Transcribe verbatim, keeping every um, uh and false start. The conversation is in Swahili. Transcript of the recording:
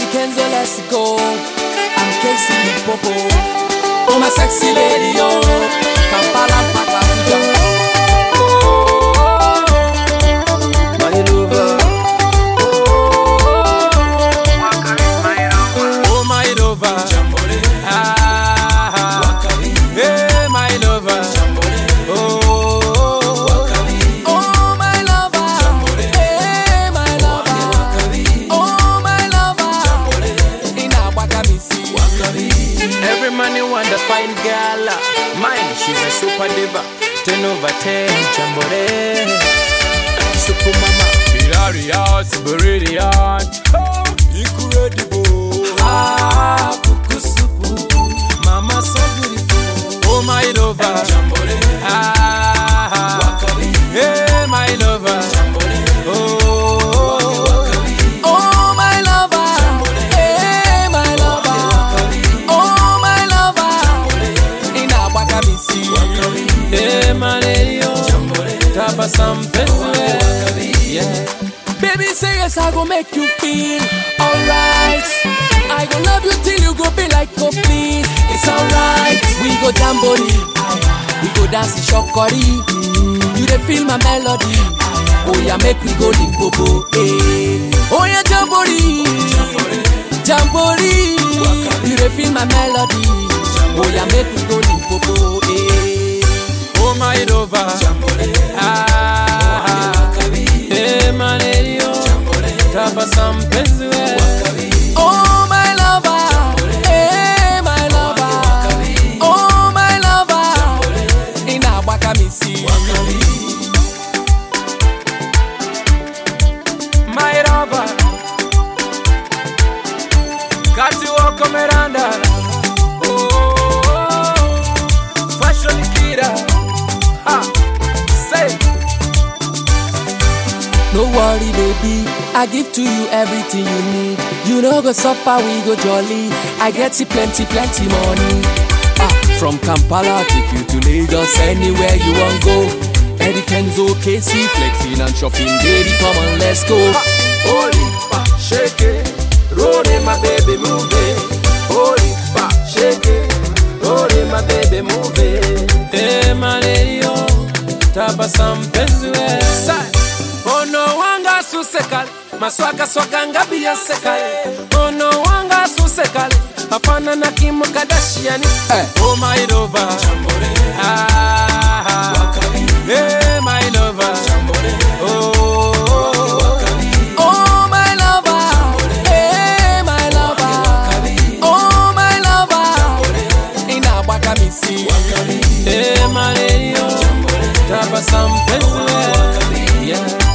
Kenzo, let's go. I'm Casey Popo. Oh, my sexy lady, oh. Kampala, Papa, my lover. Oh, my lover. Ah, hey, my lover. Oh, oh, my lover. Hey, my lover. Oh, my lover. In a wakamisi. Every man you want to find girl, mine, she's a super diva. Ten over ten, Jambore. Super mama, hilarious, brilliant, oh, incredible. Ah, kukusupu, mama so beautiful. Oh my lover, Jambore. Ah, wakabi. Hey my lover, Jambore. Oh, oh my lover, Jambore. Hey my lover, oh my lover, Jambore. In a wakamisi, hey my lady, oh, tabasam penwe. Yeah. Baby, say yes, I gon' make you feel alright. I gon' love you till you go be like oh please. It's alright. We go jamboree, we go dance in shokori. You dey feel my melody. Oh yeah, make we go Limpopo. Hey. Oh yeah, jamboree, jamboree. You dey feel my melody. Oh yeah, make we go Limpopo. Hey. Oh my lover, ah. Hey my lady, oh, tabasam penwe. Oh my lover, hey my lover, oh my lover. In a wakamisi, my lover. Got you walk Miranda. Oh, fashion kida. Ah, say. No worry, baby, I give to you everything you need. You know go suffer, we go jolly. I get you plenty, plenty money. Ah, from Kampala, take you to Lagos, anywhere you want go. Eddie Kenzo, Casey, flexing and shopping, baby, come on, let's go. Holy pa, shake it, roll it, my baby, move it. Holy pa, shake it, roll it, my baby, move it. Hey, my lady, oh, tabasam penwe. Oh no wanga susekal, maswaka swaka ngabi ya sekal. Oh no wanga susekal, hapana na Kim Kardashian. Hey. Oh my lover, ah, hey my lover, oh, oh my lover, hey my lover, oh my lover. In a wakamisi, hey my lady, oh, tabasam penwe, yeah.